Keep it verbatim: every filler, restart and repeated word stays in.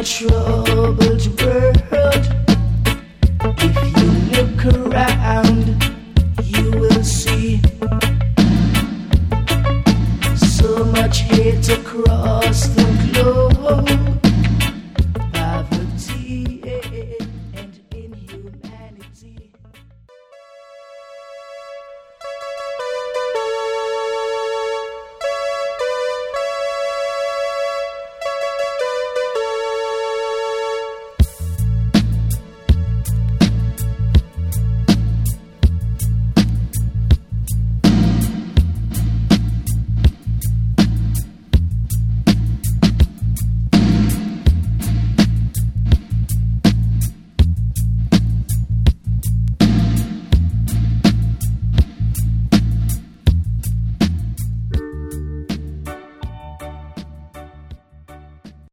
troubled world. If you look around, you will see so much hate across